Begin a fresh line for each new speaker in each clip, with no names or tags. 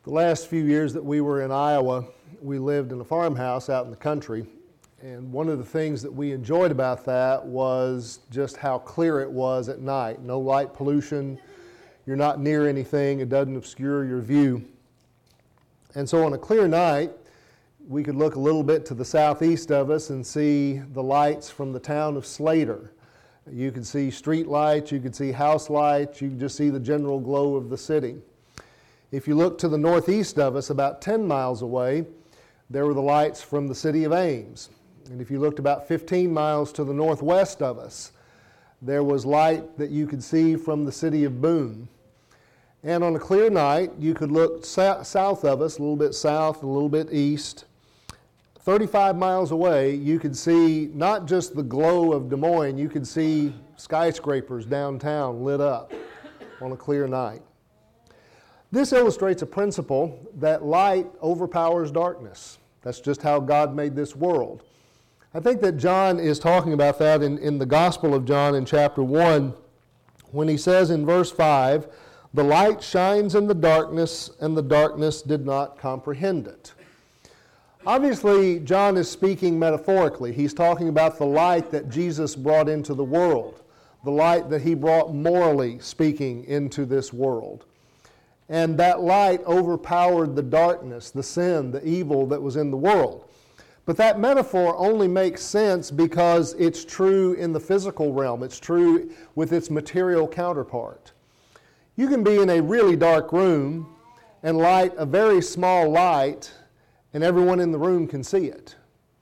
The last few years that we were in Iowa, we lived in a farmhouse out in the country, and one of the things that we enjoyed about that was just how clear it was at night. No light pollution, you're not near anything, it doesn't obscure your view. And so on a clear night, we could look a little bit to the southeast of us and see the lights from the town of Slater. You could see street lights, you could see house lights, you could just see the general glow of the city. If you look to the northeast of us, about 10 miles away, there were the lights from the city of Ames. And if you looked about 15 miles to the northwest of us, there was light that you could see from the city of Boone. And on a clear night, you could look south of us, a little bit south, a little bit east. 35 miles away, you could see not just the glow of Des Moines, you could see skyscrapers downtown lit up on a clear night. This illustrates a principle that light overpowers darkness. That's just how God made this world. I think that John is talking about that in the Gospel of John in chapter 1 when he says in verse 5, "The light shines in the darkness, and the darkness did not comprehend it." Obviously, John is speaking metaphorically. He's talking about the light that Jesus brought into the world, the light that he brought morally speaking into this world. And that light overpowered the darkness, the sin, the evil that was in the world. But that metaphor only makes sense because it's true in the physical realm. It's true with its material counterpart. You can be in a really dark room and light a very small light, and everyone in the room can see it.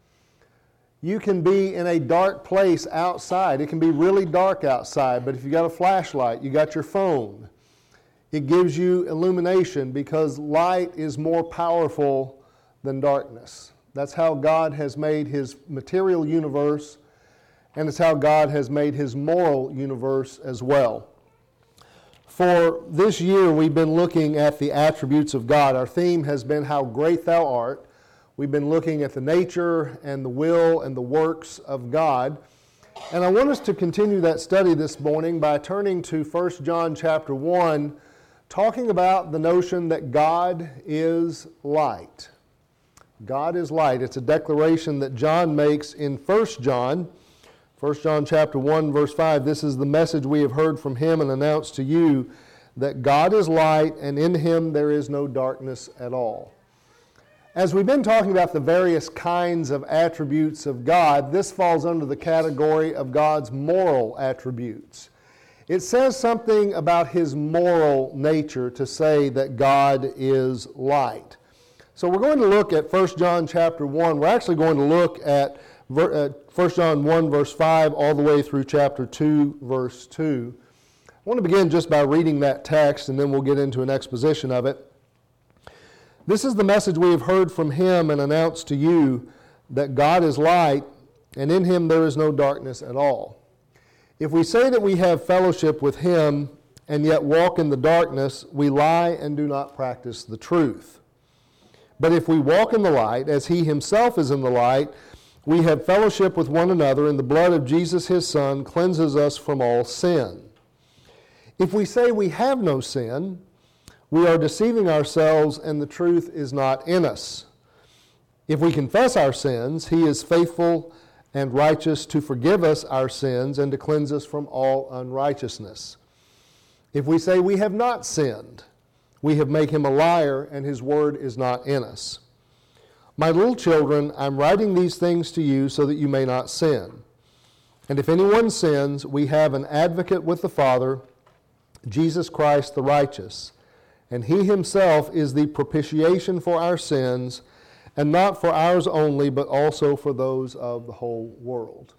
You can be in a dark place outside. It can be really dark outside, but if you got a flashlight, you got your phone, it gives you illumination because light is more powerful than darkness. That's how God has made his material universe, and it's how God has made his moral universe as well. For this year, we've been looking at the attributes of God. Our theme has been How Great Thou Art. We've been looking at the nature and the will and the works of God. And I want us to continue that study this morning by turning to 1 John chapter 1, talking about the notion that God is light. God is light. It's a declaration that John makes in 1 John. 1 John chapter 1, verse 5, "This is the message we have heard from him and announced to you, that God is light, and in him there is no darkness at all." As we've been talking about the various kinds of attributes of God, this falls under the category of God's moral attributes. It says something about his moral nature to say that God is light. So we're going to look at 1 John chapter 1. We're actually going to look at 1 John 1 verse 5 all the way through chapter 2 verse 2. I want to begin just by reading that text, and then we'll get into an exposition of it. "This is the message we have heard from him and announced to you, that God is light, and in him there is no darkness at all. If we say that we have fellowship with him and yet walk in the darkness, we lie and do not practice the truth. But if we walk in the light, as he himself is in the light, we have fellowship with one another, and the blood of Jesus his Son cleanses us from all sin. If we say we have no sin, we are deceiving ourselves, and the truth is not in us. If we confess our sins, he is faithful and righteous to forgive us our sins and to cleanse us from all unrighteousness. If we say we have not sinned, we have made him a liar, and his word is not in us. My little children, I'm writing these things to you so that you may not sin. And if anyone sins, we have an advocate with the Father, Jesus Christ the righteous. And he himself is the propitiation for our sins, and not for ours only, but also for those of the whole world."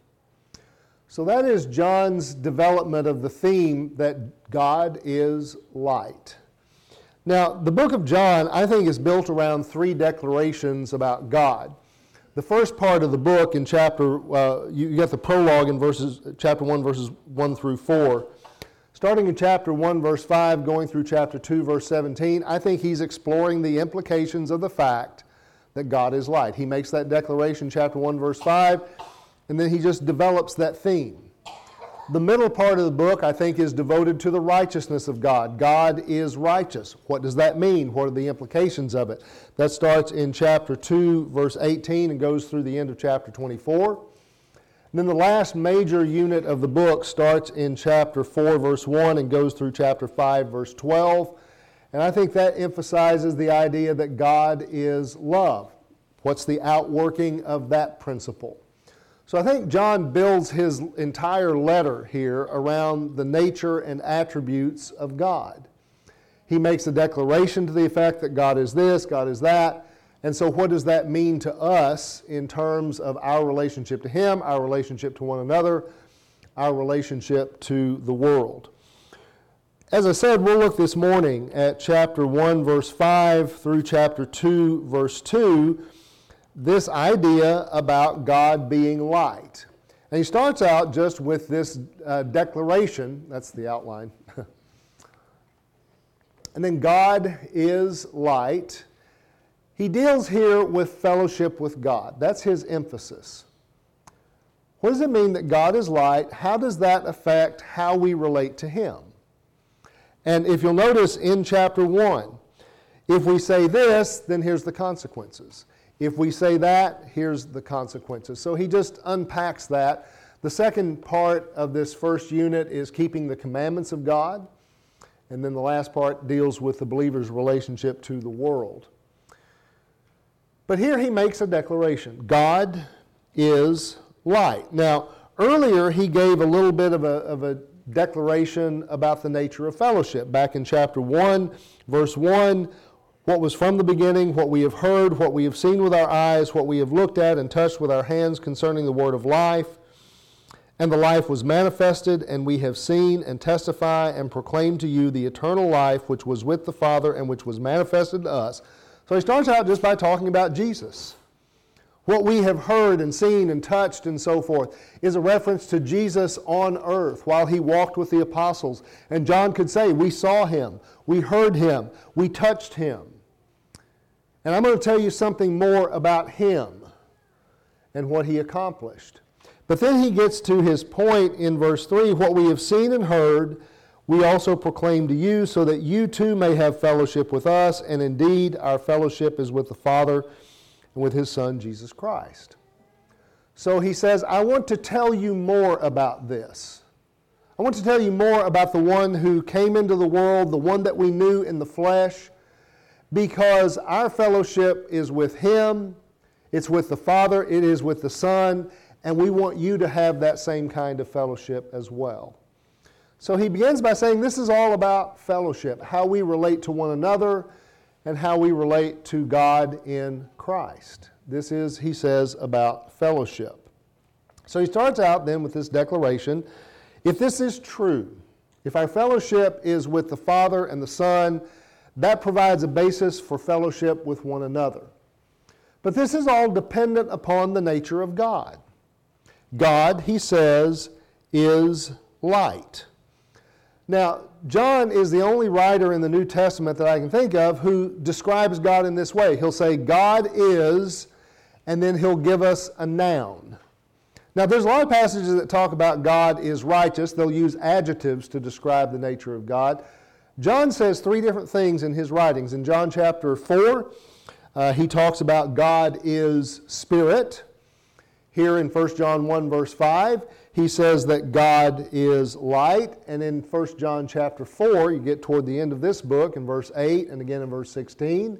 So that is John's development of the theme that God is light. Now, the book of John, I think, is built around three declarations about God. The first part of the book in you get the prologue in chapter 1, verses 1 through 4. Starting in chapter 1, verse 5, going through chapter 2, verse 17, I think he's exploring the implications of the fact that God is light. He makes that declaration, chapter 1, verse 5, and then he just develops that theme. The middle part of the book, I think, is devoted to the righteousness of God. God is righteous. What does that mean? What are the implications of it? That starts in chapter 2, verse 18, and goes through the end of chapter 24. And then the last major unit of the book starts in chapter 4, verse 1, and goes through chapter 5, verse 12. And I think that emphasizes the idea that God is love. What's the outworking of that principle? So I think John builds his entire letter here around the nature and attributes of God. He makes a declaration to the effect that God is this, God is that. And so what does that mean to us in terms of our relationship to Him, our relationship to one another, our relationship to the world? As I said, we'll look this morning at chapter 1, verse 5 through chapter 2, verse 2, this idea about God being light. And he starts out just with this declaration. That's the outline. And then God is light. He deals here with fellowship with God. That's his emphasis. What does it mean that God is light? How does that affect how we relate to Him? And if you'll notice in chapter 1, if we say this, then here's the consequences. If we say that, here's the consequences. So he just unpacks that. The second part of this first unit is keeping the commandments of God. And then the last part deals with the believer's relationship to the world. But here he makes a declaration. God is light. Now, earlier he gave a little bit of a declaration about the nature of fellowship. Back in chapter 1, verse 1, what was from the beginning, what we have heard, what we have seen with our eyes, what we have looked at and touched with our hands concerning the word of life. And the life was manifested, and we have seen and testify and proclaim to you the eternal life which was with the Father and which was manifested to us. So he starts out just by talking about Jesus. What we have heard and seen and touched and so forth is a reference to Jesus on earth while he walked with the apostles. And John could say, we saw him, we heard him, we touched him. And I'm going to tell you something more about him and what he accomplished. But then he gets to his point in verse 3, what we have seen and heard, we also proclaim to you, so that you too may have fellowship with us, and indeed our fellowship is with the Father and with his Son, Jesus Christ. So he says, I want to tell you more about this. I want to tell you more about the one who came into the world, the one that we knew in the flesh, because our fellowship is with him, it's with the Father, it is with the Son, and we want you to have that same kind of fellowship as well. So he begins by saying this is all about fellowship, how we relate to one another and how we relate to God in Christ. This is, he says, about fellowship. So he starts out then with this declaration. If this is true, if our fellowship is with the Father and the Son, that provides a basis for fellowship with one another. But this is all dependent upon the nature of God. God, he says, is light. Now, John is the only writer in the New Testament that I can think of who describes God in this way. He'll say, God is, and then he'll give us a noun. Now, there's a lot of passages that talk about God is righteous. They'll use adjectives to describe the nature of God. John says three different things in his writings. In John chapter 4, he talks about God is spirit. Here in 1 John 1 verse 5, he says that God is light. And in 1 John chapter 4, you get toward the end of this book in verse 8 and again in verse 16,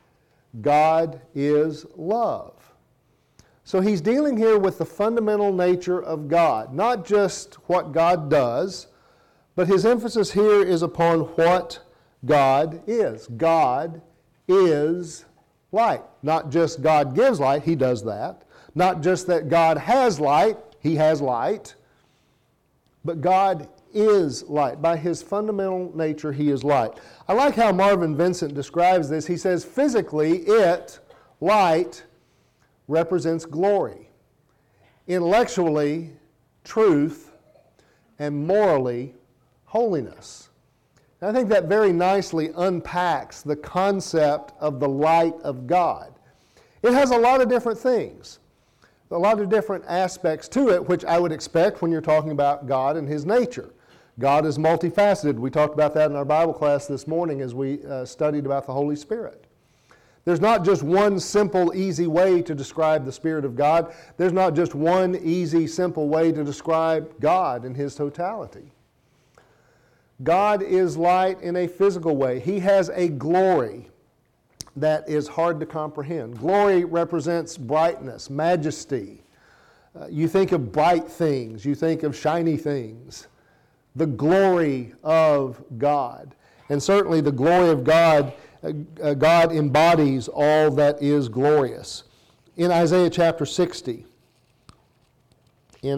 God is love. So he's dealing here with the fundamental nature of God, not just what God does, but his emphasis here is upon what God is. God is light. Not just God gives light, he does that. Not just that God has light, he has light. But God is light. By his fundamental nature, he is light. I like how Marvin Vincent describes this. He says, physically, light, represents glory. Intellectually, truth. And morally, holiness. And I think that very nicely unpacks the concept of the light of God. It has a lot of different things. A lot of different aspects to it, which I would expect when you're talking about God and His nature. God is multifaceted. We talked about that in our Bible class this morning as we studied about the Holy Spirit. There's not just one simple, easy way to describe the Spirit of God. There's not just one easy, simple way to describe God in His totality. God is light in a physical way. He has a glory that is hard to comprehend. Glory represents brightness, majesty. You think of bright things. You think of shiny things. The glory of God. And certainly the glory of God, God embodies all that is glorious. In Isaiah chapter 60, in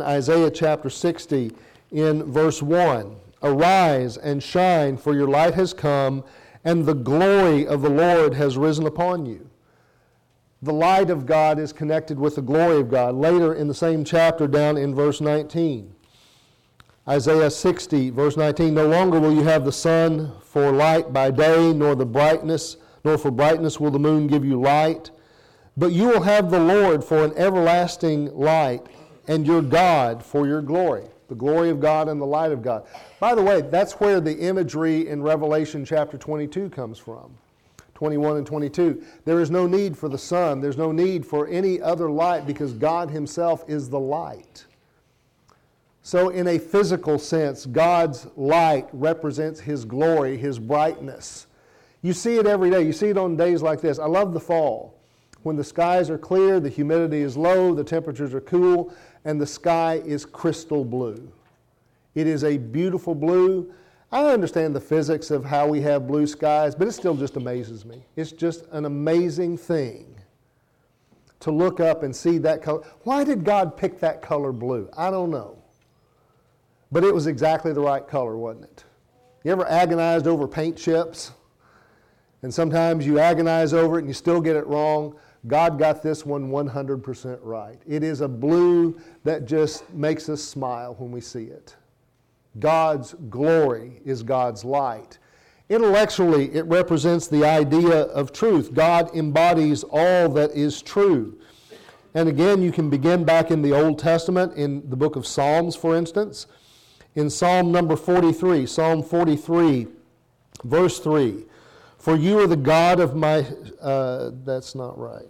verse 1, "Arise and shine, for your light has come, and the glory of the Lord has risen upon you." The light of God is connected with the glory of God. Later in the same chapter, down in verse 19, Isaiah 60, verse 19, "No longer will you have the sun for light by day, nor for brightness will the moon give you light. But you will have the Lord for an everlasting light, and your God for your glory." The glory of God and the light of God. By the way, that's where the imagery in Revelation chapter 22 comes from. 21 and 22. There is no need for the sun. There's no need for any other light because God Himself is the light. So in a physical sense, God's light represents His glory, His brightness. You see it every day. You see it on days like this. I love the fall. When the skies are clear, the humidity is low, the temperatures are cool, and the sky is crystal blue. It is a beautiful blue. I understand the physics of how we have blue skies, but it still just amazes me. It's just an amazing thing to look up and see that color. Why did God pick that color blue? I don't know. But it was exactly the right color, wasn't it? You ever agonized over paint chips? And sometimes you agonize over it and you still get it wrong. God got this one 100% right. It is a blue that just makes us smile when we see it. God's glory is God's light. Intellectually, it represents the idea of truth. God embodies all that is true. And again, you can begin back in the Old Testament, in the book of Psalms, for instance. In Psalm number 43, Psalm 43, verse 3, "For you are the God of my..." That's not right.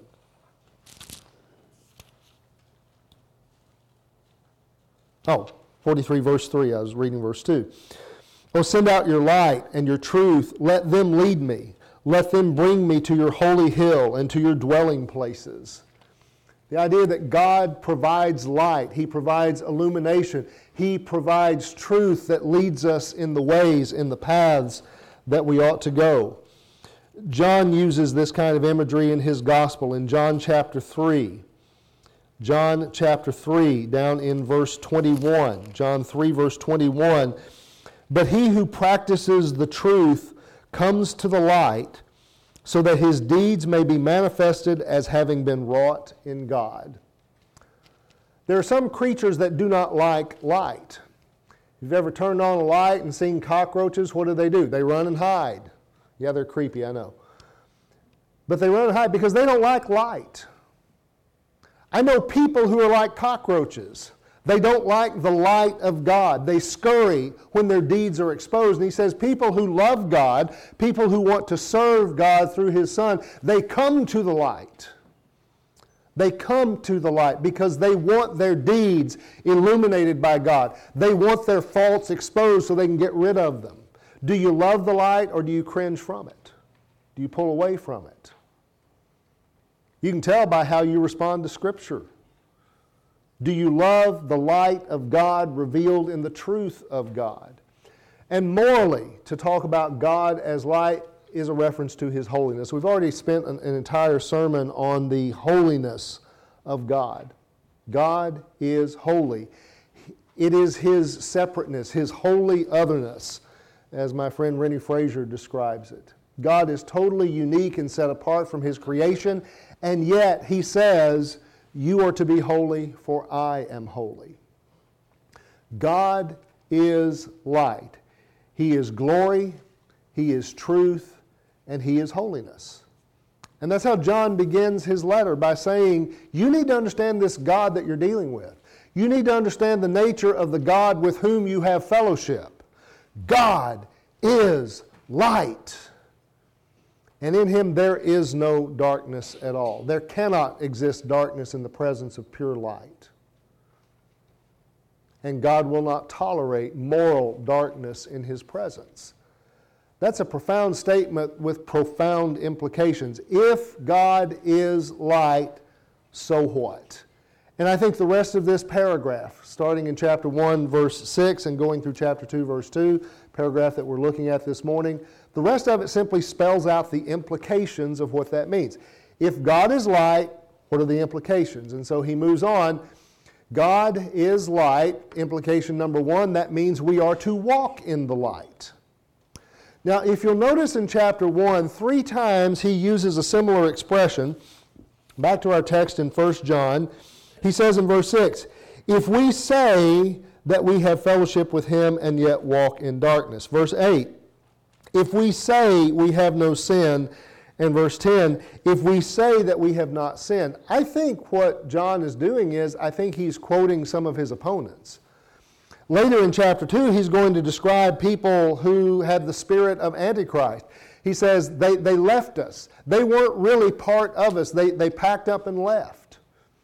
Oh, 43 verse 3, I was reading verse 2. "Oh, send out your light and your truth. Let them lead me. Let them bring me to your holy hill and to your dwelling places." The idea that God provides light, He provides illumination, He provides truth that leads us in the ways, in the paths that we ought to go. John uses this kind of imagery in his gospel in John chapter 3. John chapter 3, down in verse 21. John 3, verse 21. "But he who practices the truth comes to the light, so that his deeds may be manifested as having been wrought in God." There are some creatures that do not like light. If you've ever turned on a light and seen cockroaches, what do? They run and hide. Yeah, they're creepy, I know. But they run and hide because they don't like light. I know people who are like cockroaches. They don't like the light of God. They scurry when their deeds are exposed. And he says people who love God, people who want to serve God through His Son, they come to the light. They come to the light because they want their deeds illuminated by God. They want their faults exposed so they can get rid of them. Do you love the light or do you cringe from it? Do you pull away from it? You can tell by how you respond to Scripture. Do you love the light of God revealed in the truth of God? And morally, to talk about God as light is a reference to His holiness. We've already spent an entire sermon on the holiness of God. God is holy. It is His separateness, His holy otherness, as my friend Rennie Fraser describes it. God is totally unique and set apart from His creation, and yet He says, "You are to be holy, for I am holy." God is light. He is glory, He is truth, and He is holiness. And that's how John begins his letter, by saying, you need to understand this God that you're dealing with. You need to understand the nature of the God with whom you have fellowship. God is light. And in him there is no darkness at all. There cannot exist darkness in the presence of pure light. And God will not tolerate moral darkness in his presence. That's a profound statement with profound implications. If God is light, so what? And I think the rest of this paragraph, starting in chapter 1, verse 6, and going through chapter 2, verse 2, paragraph that we're looking at this morning, the rest of it simply spells out the implications of what that means. If God is light, what are the implications? And so he moves on. God is light. Implication number 1, that means we are to walk in the light. Now, if you'll notice in chapter 1, 3 times he uses a similar expression. Back to our text in 1 John, he says in verse 6, if we say that we have fellowship with him and yet walk in darkness. Verse 8, if we say we have no sin. And verse 10, if we say that we have not sinned. I think what John is doing is, I think he's quoting some of his opponents. Later in chapter 2, he's going to describe people who had the spirit of Antichrist. He says they left us. They weren't really part of us. They packed up and left.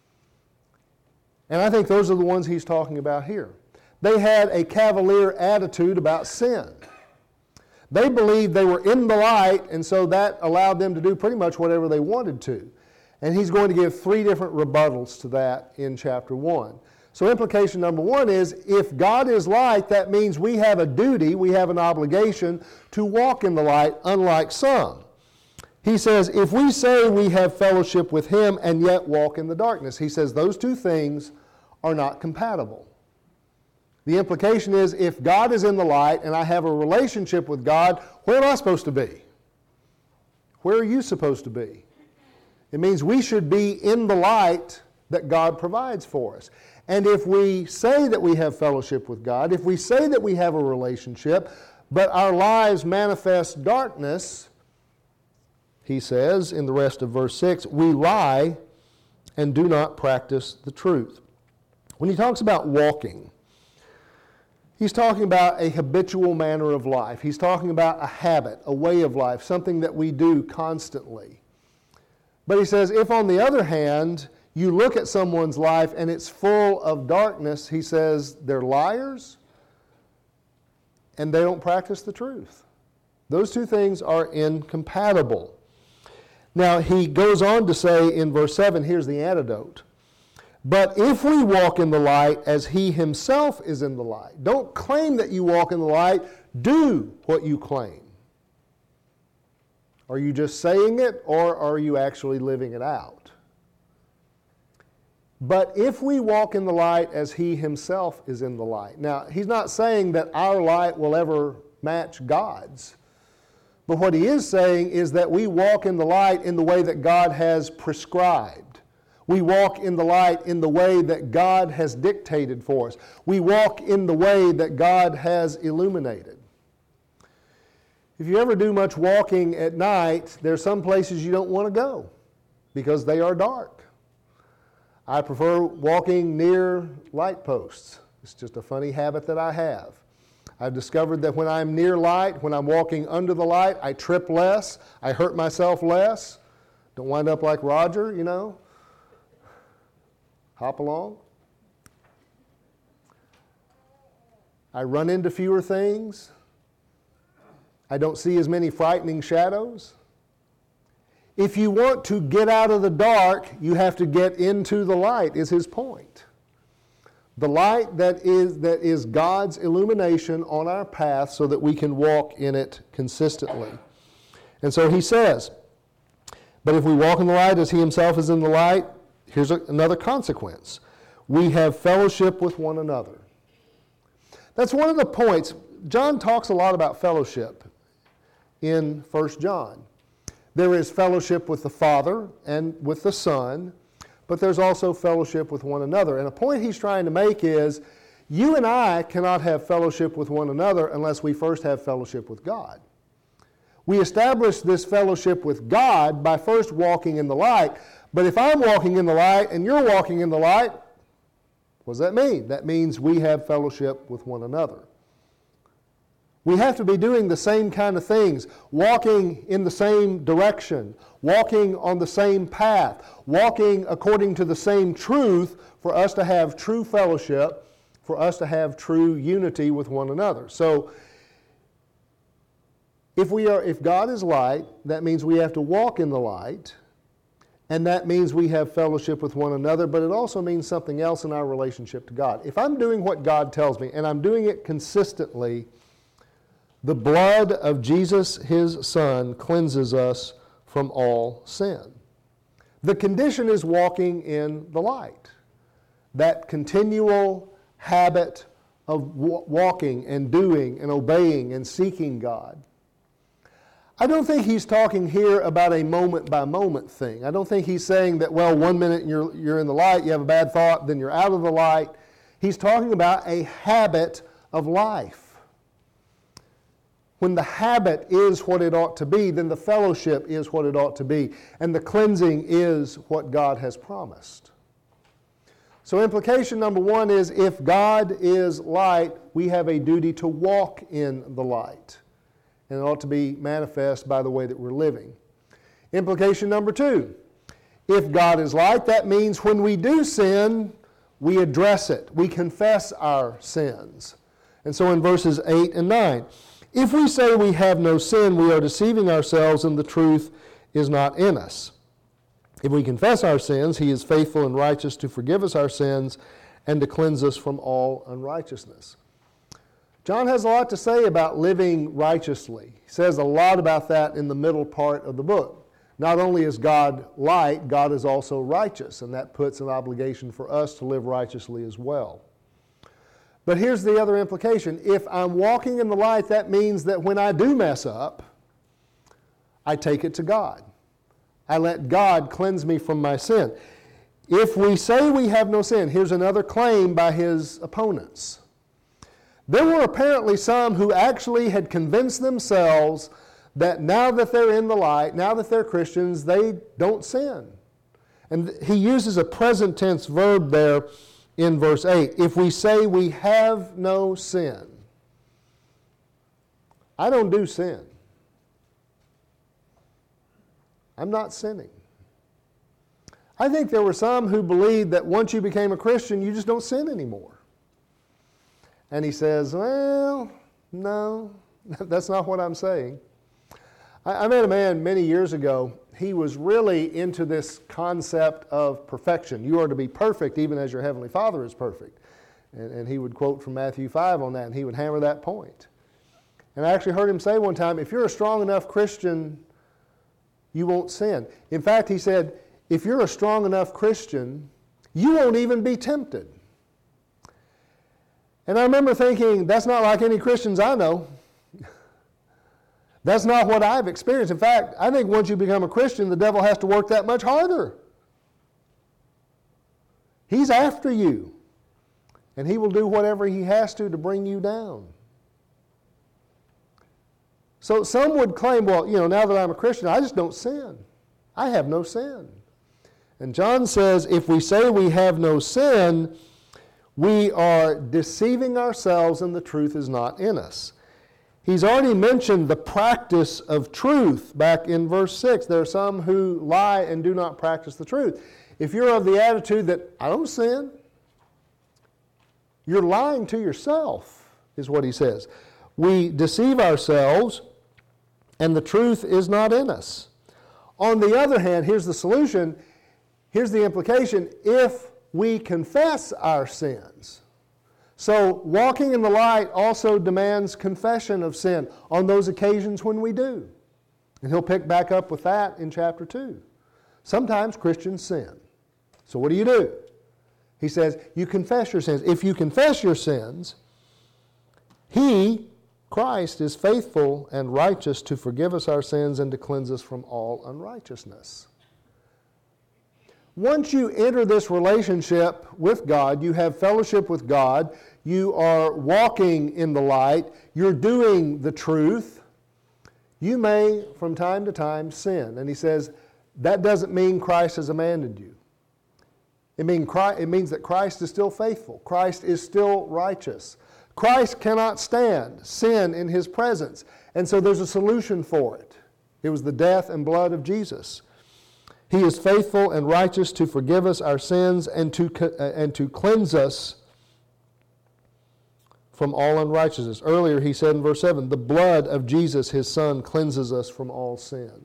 And I think those are the ones he's talking about here. They had a cavalier attitude about sin. They believed they were in the light, and so that allowed them to do pretty much whatever they wanted to. And he's going to give 3 different rebuttals to that in chapter 1. So implication number 1 is, if God is light, that means we have a duty, we have an obligation to walk in the light, unlike some. He says, if we say we have fellowship with him and yet walk in the darkness, he says those 2 things are not compatible. The implication is, if God is in the light and I have a relationship with God, where am I supposed to be? Where are you supposed to be? It means we should be in the light that God provides for us. And if we say that we have fellowship with God, if we say that we have a relationship, but our lives manifest darkness, he says in the rest of verse 6, we lie and do not practice the truth. When he talks about walking, he's talking about a habitual manner of life. He's talking about a habit, a way of life, something that we do constantly. But he says, if on the other hand, you look at someone's life and it's full of darkness, he says they're liars and they don't practice the truth. Those 2 things are incompatible. Now, he goes on to say in verse 7, here's the antidote. But if we walk in the light as he himself is in the light. Don't claim that you walk in the light. Do what you claim. Are you just saying it, or are you actually living it out? But if we walk in the light as he himself is in the light. Now, he's not saying that our light will ever match God's. But what he is saying is that we walk in the light in the way that God has prescribed. We walk in the light in the way that God has dictated for us. We walk in the way that God has illuminated. If you ever do much walking at night, there's some places you don't want to go because they are dark. I prefer walking near light posts. It's just a funny habit that I have. I've discovered that when I'm near light, when I'm walking under the light, I trip less, I hurt myself less. Don't wind up like Roger, you know. Hop along. I run into fewer things. I don't see as many frightening shadows. If you want to get out of the dark, you have to get into the light, is his point. The light that is God's illumination on our path so that we can walk in it consistently. And so he says, but if we walk in the light as he himself is in the light, here's another consequence. We have fellowship with one another. That's one of the points. John talks a lot about fellowship in 1 John. There is fellowship with the Father and with the Son, but there's also fellowship with one another. And a point he's trying to make is, you and I cannot have fellowship with one another unless we first have fellowship with God. We establish this fellowship with God by first walking in the light. But if I'm walking in the light and you're walking in the light, what does that mean? That means we have fellowship with one another. We have to be doing the same kind of things, walking in the same direction, walking on the same path, walking according to the same truth for us to have true fellowship, for us to have true unity with one another. So, if God is light, that means we have to walk in the light, and that means we have fellowship with one another, but it also means something else in our relationship to God. If I'm doing what God tells me, and I'm doing it consistently, the blood of Jesus, His Son, cleanses us from all sin. The condition is walking in the light. That continual habit of walking and doing and obeying and seeking God. I don't think he's talking here about a moment-by-moment thing. I don't think he's saying that, well, 1 minute you're in the light, you have a bad thought, then you're out of the light. He's talking about a habit of life. When the habit is what it ought to be, then the fellowship is what it ought to be, and the cleansing is what God has promised. So implication number one is, if God is light, we have a duty to walk in the light. And it ought to be manifest by the way that we're living. Implication number two, if God is light, that means when we do sin, we address it. We confess our sins. And so in verses 8 and 9, if we say we have no sin, we are deceiving ourselves and the truth is not in us. If we confess our sins, He is faithful and righteous to forgive us our sins and to cleanse us from all unrighteousness. John has a lot to say about living righteously. He says a lot about that in the middle part of the book. Not only is God light, God is also righteous, and that puts an obligation for us to live righteously as well. But here's the other implication. If I'm walking in the light, that means that when I do mess up, I take it to God. I let God cleanse me from my sin. If we say we have no sin, here's another claim by his opponents. There were apparently some who actually had convinced themselves that now that they're in the light, now that they're Christians, they don't sin. And he uses a present tense verb there in verse 8. If we say we have no sin. I don't do sin. I'm not sinning. I think there were some who believed that once you became a Christian, you just don't sin anymore. And he says, well, no, that's not what I'm saying. I met a man many years ago. He was really into this concept of perfection. You are to be perfect even as your Heavenly Father is perfect. And he would quote from Matthew 5 on that, and he would hammer that point. And I actually heard him say one time, if you're a strong enough Christian, you won't sin. In fact, he said, if you're a strong enough Christian, you won't even be tempted. And I remember thinking, that's not like any Christians I know. That's not what I've experienced. In fact, I think once you become a Christian, the devil has to work that much harder. He's after you. And he will do whatever he has to bring you down. So some would claim, well, now that I'm a Christian, I just don't sin. I have no sin. And John says, if we say we have no sin, we are deceiving ourselves and the truth is not in us. He's already mentioned the practice of truth back in verse 6. There are some who lie and do not practice the truth. If you're of the attitude that I don't sin, you're lying to yourself, is what he says. We deceive ourselves and the truth is not in us. On the other hand, here's the solution. Here's the implication. If we confess our sins. So walking in the light also demands confession of sin on those occasions when we do. And he'll pick back up with that in chapter 2. Sometimes Christians sin. So what do? He says, you confess your sins. If you confess your sins, He, Christ, is faithful and righteous to forgive us our sins and to cleanse us from all unrighteousness. Once you enter this relationship with God, you have fellowship with God, you are walking in the light, you're doing the truth, You may, from time to time, sin. And he says, that doesn't mean Christ has abandoned you. It means that Christ is still faithful. Christ is still righteous. Christ cannot stand sin in his presence. And so there's a solution for it. It was the death and blood of Jesus. He is faithful and righteous to forgive us our sins and to cleanse us from all unrighteousness. Earlier he said in verse 7, the blood of Jesus, his Son, cleanses us from all sin.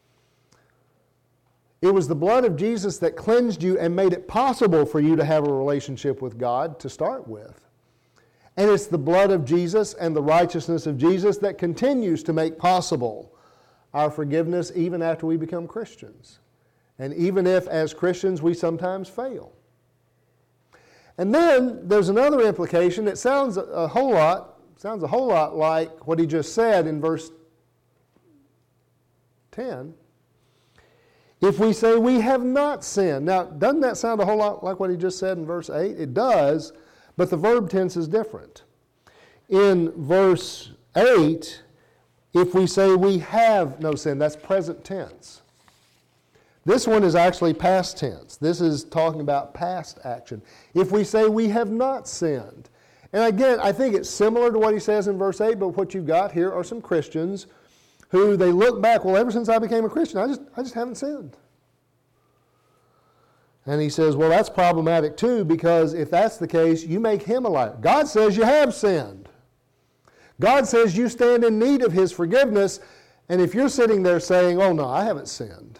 It was the blood of Jesus that cleansed you and made it possible for you to have a relationship with God to start with. And it's the blood of Jesus and the righteousness of Jesus that continues to make possible our forgiveness even after we become Christians. And even if, as Christians, we sometimes fail. And then there's another implication. It sounds a whole lot like what he just said in verse 10. If we say we have not sinned. Now, doesn't that sound a whole lot like what he just said in verse 8? It does, but the verb tense is different. In verse 8, if we say we have no sin, that's present tense. This one is actually past tense. This is talking about past action. If we say we have not sinned. And again, I think it's similar to what he says in verse 8, but what you've got here are some Christians who they look back, well, ever since I became a Christian, I just haven't sinned. And he says, well, that's problematic too, because if that's the case, you make him a liar. God says you have sinned. God says you stand in need of his forgiveness, and if you're sitting there saying, oh no, I haven't sinned,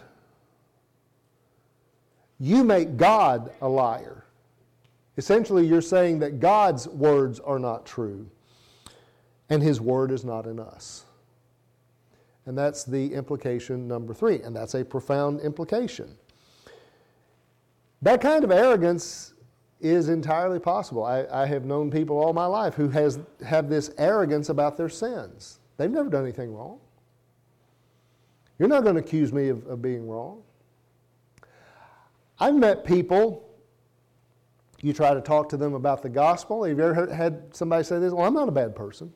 you make God a liar. Essentially, you're saying that God's words are not true, and his word is not in us. And that's the implication number 3, and that's a profound implication. That kind of arrogance is entirely possible. I have known people all my life who have this arrogance about their sins. They've never done anything wrong. You're not going to accuse me of being wrong. I've met people, you try to talk to them about the gospel. Have you ever had somebody say this? Well, I'm not a bad person.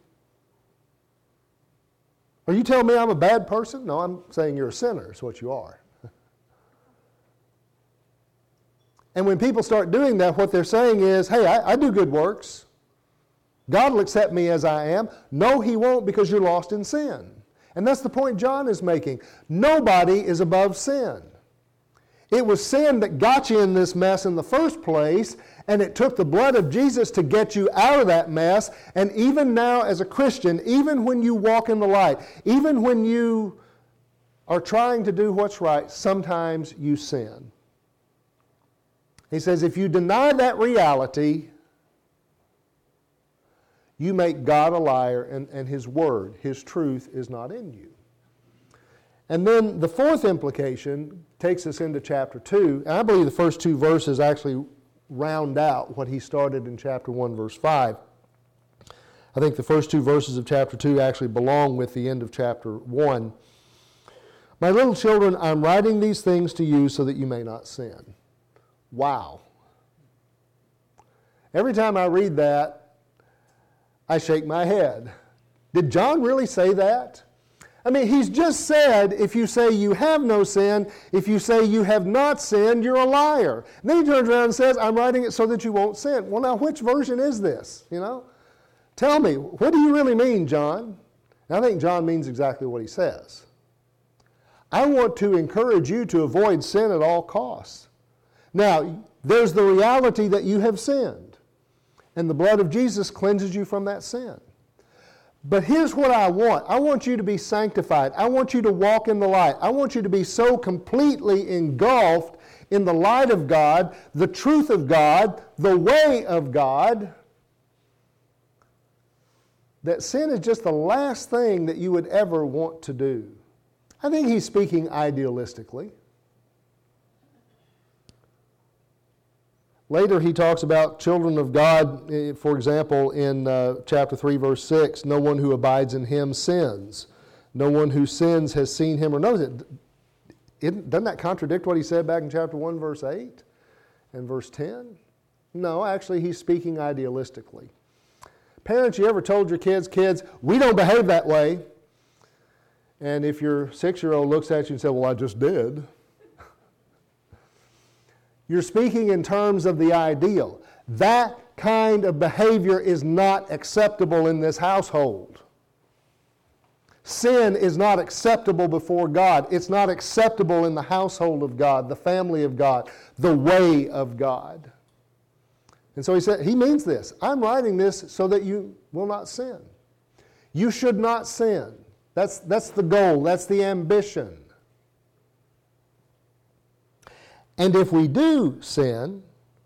Are you telling me I'm a bad person? No, I'm saying you're a sinner is what you are. And when people start doing that, what they're saying is, hey, I do good works. God will accept me as I am. No, he won't, because you're lost in sin. And that's the point John is making. Nobody is above sin. It was sin that got you in this mess in the first place, and it took the blood of Jesus to get you out of that mess. And even now as a Christian, even when you walk in the light, even when you are trying to do what's right, sometimes you sin. He says, if you deny that reality, you make God a liar, and his word, his truth, is not in you. And then the fourth implication takes us into chapter 2. And I believe the first 2 verses actually round out what he started in chapter 1, verse 5. I think the first 2 verses of chapter 2 actually belong with the end of chapter 1. My little children, I'm writing these things to you so that you may not sin. Wow. Every time I read that, I shake my head. Did John really say that? I mean, he's just said, if you say you have no sin, if you say you have not sinned, you're a liar. And then he turns around and says, I'm writing it so that you won't sin. Well, now, which version is this? Tell me, what do you really mean, John? And I think John means exactly what he says. I want to encourage you to avoid sin at all costs. Now, there's the reality that you have sinned, and the blood of Jesus cleanses you from that sin. But here's what I want. I want you to be sanctified. I want you to walk in the light. I want you to be so completely engulfed in the light of God, the truth of God, the way of God, that sin is just the last thing that you would ever want to do. I think he's speaking idealistically. Later he talks about children of God, for example, in chapter 3, verse 6, no one who abides in him sins. No one who sins has seen him or knows it. Doesn't that contradict what he said back in chapter 1, verse 8 and verse 10? No, actually he's speaking idealistically. Parents, you ever told your kids, we don't behave that way? And if your 6-year-old looks at you and says, well, I just did, you're speaking in terms of the ideal. That kind of behavior is not acceptable in this household. Sin is not acceptable before God. It's not acceptable in the household of God, the family of God, the way of God. And so he means this. I'm writing this so that you will not sin. You should not sin. That's the goal. That's the ambition. And if we do sin,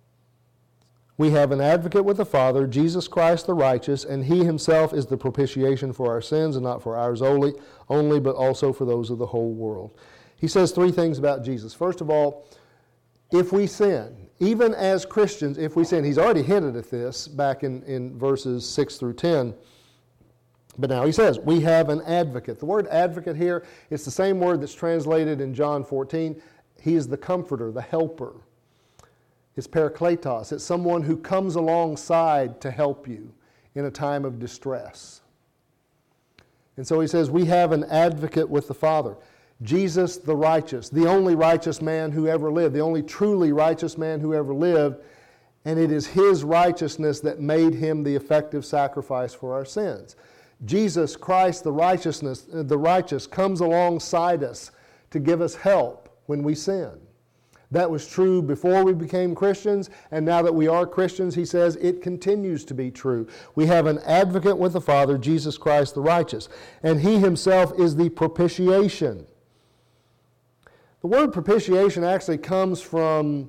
we have an advocate with the Father, Jesus Christ the righteous, and he himself is the propitiation for our sins, and not for ours only, but also for those of the whole world. He says 3 things about Jesus. First of all, if we sin, even as Christians, if we sin, he's already hinted at this back in verses 6 through 10. But now he says, we have an advocate. The word advocate here is the same word that's translated in John 14. He is the comforter, the helper. It's parakletos. It's someone who comes alongside to help you in a time of distress. And so he says, we have an advocate with the Father. Jesus the righteous, the only righteous man who ever lived, the only truly righteous man who ever lived, and it is his righteousness that made him the effective sacrifice for our sins. Jesus Christ, the righteous, comes alongside us to give us help when we sin. That was true before we became Christians, and now that we are Christians, he says it continues to be true. We have an advocate with the Father, Jesus Christ the righteous, and he himself is the propitiation. The word propitiation actually comes from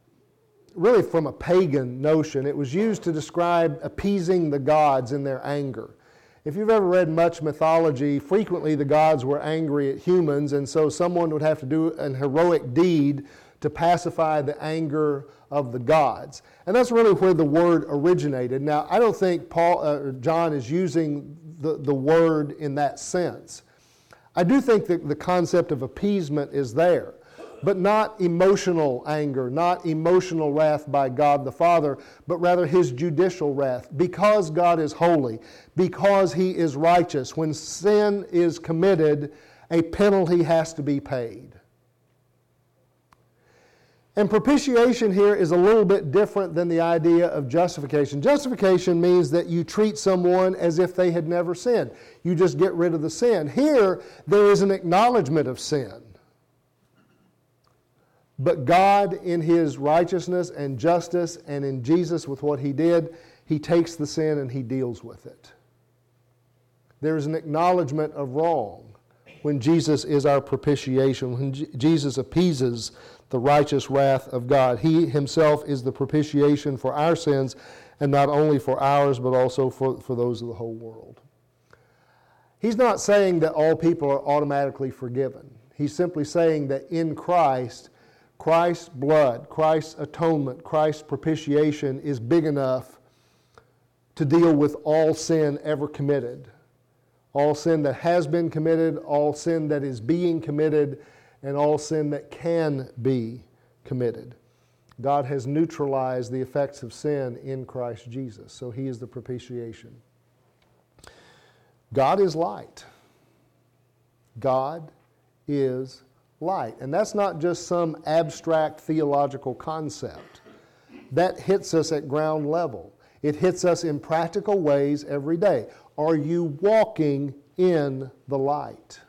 a pagan notion. It was used to describe appeasing the gods in their anger. If you've ever read much mythology, frequently the gods were angry at humans, and so someone would have to do an heroic deed to pacify the anger of the gods. And that's really where the word originated. Now, I don't think John is using the word in that sense. I do think that the concept of appeasement is there, but not emotional anger, not emotional wrath by God the Father, but rather his judicial wrath. Because God is holy, because he is righteous, when sin is committed, a penalty has to be paid. And propitiation here is a little bit different than the idea of justification. Justification means that you treat someone as if they had never sinned. You just get rid of the sin. Here, there is an acknowledgement of sin. But God, in his righteousness and justice, and in Jesus with what he did, he takes the sin and he deals with it. There is an acknowledgement of wrong when Jesus is our propitiation, when Jesus appeases the righteous wrath of God. He himself is the propitiation for our sins, and not only for ours, but also for those of the whole world. He's not saying that all people are automatically forgiven. He's simply saying that in Christ, Christ's blood, Christ's atonement, Christ's propitiation is big enough to deal with all sin ever committed. All sin that has been committed, all sin that is being committed, and all sin that can be committed. God has neutralized the effects of sin in Christ Jesus, so he is the propitiation. God is light. God is light. And that's not just some abstract theological concept. That hits us at ground level. It hits us in practical ways every day. Are you walking in the light?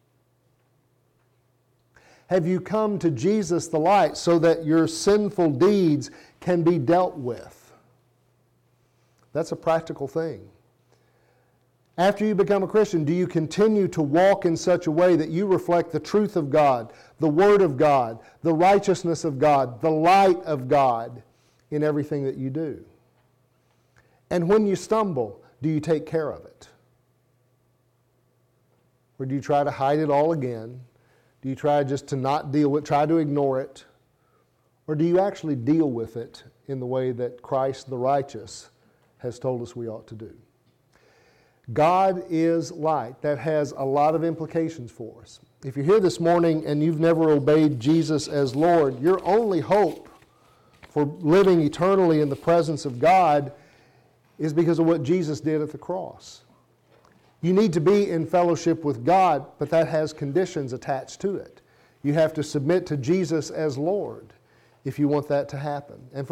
Have you come to Jesus the light so that your sinful deeds can be dealt with? That's a practical thing. After you become a Christian, do you continue to walk in such a way that you reflect the truth of God, the Word of God, the righteousness of God, the light of God in everything that you do? And when you stumble, do you take care of it? Or do you try to hide it all again? Do you try just to not deal with it, try to ignore it? Or do you actually deal with it in the way that Christ the righteous has told us we ought to do? God is light. That has a lot of implications for us. If you're here this morning and you've never obeyed Jesus as Lord, your only hope for living eternally in the presence of God is because of what Jesus did at the cross. You need to be in fellowship with God, but that has conditions attached to it. You have to submit to Jesus as Lord if you want that to happen. And for